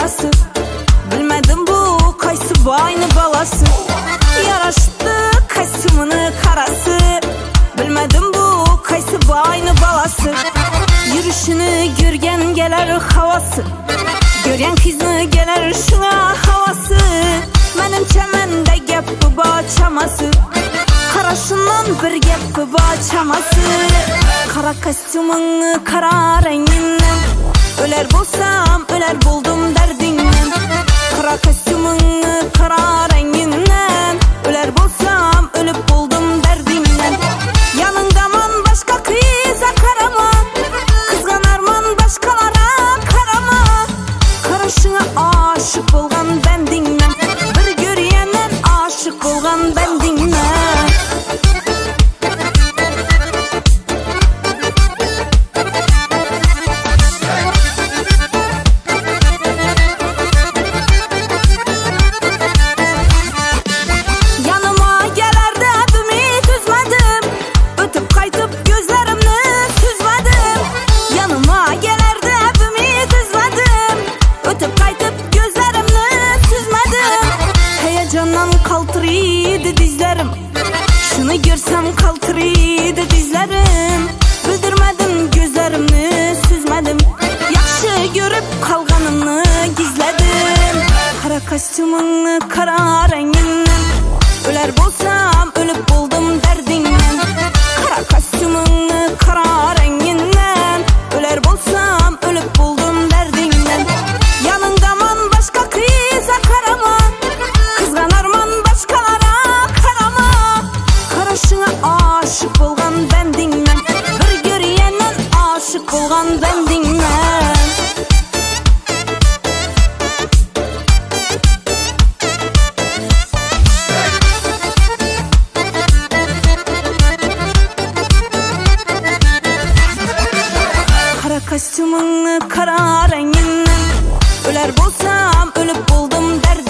karası. Bilmedim bu kaysı bayını balası. Yaraşdı kaysımını karası. Bilmedim bu kaysı bayını balası. Yürüşünü görgen gelir havası. Görgen kızını gelir şuna havası. Benim çemende gep bu bağçaması. Karasından bir gep bu bağçaması. Kara kostyumunu kara renginden. Öler bulsam öler buldum derdinden. Kara kostyumunu kara renginden. Öler bulsam ölüp buldum derdinden. Yanındaman başka kıza karama. Kızganarman başkalara karama. Karışına aşık olgan bendinden. Bir görüyenen aşık olgan bendinden. Kaltırıydı dizlerim. Şunu görsem kaltırıydı dizlerim. Bildirmedim gözlerimni süzmedim. Yaxşı görüp kalganımni gizledim. Kara kostyumunu kara renginden. Öler bulsam ölüp buldum derdinden. Kara kostyumunu kara renginden. Öler bulsam ölüp buldum derdinden. Yanındaman başka kıza karama. Kızganarman başkalara karama. Karışına aşık olgan bendinden. Bir görüyenen aşık olgan bendinden. Kara kostyumunu kara renginden. Öler bulsam ölüp buldum derdinden.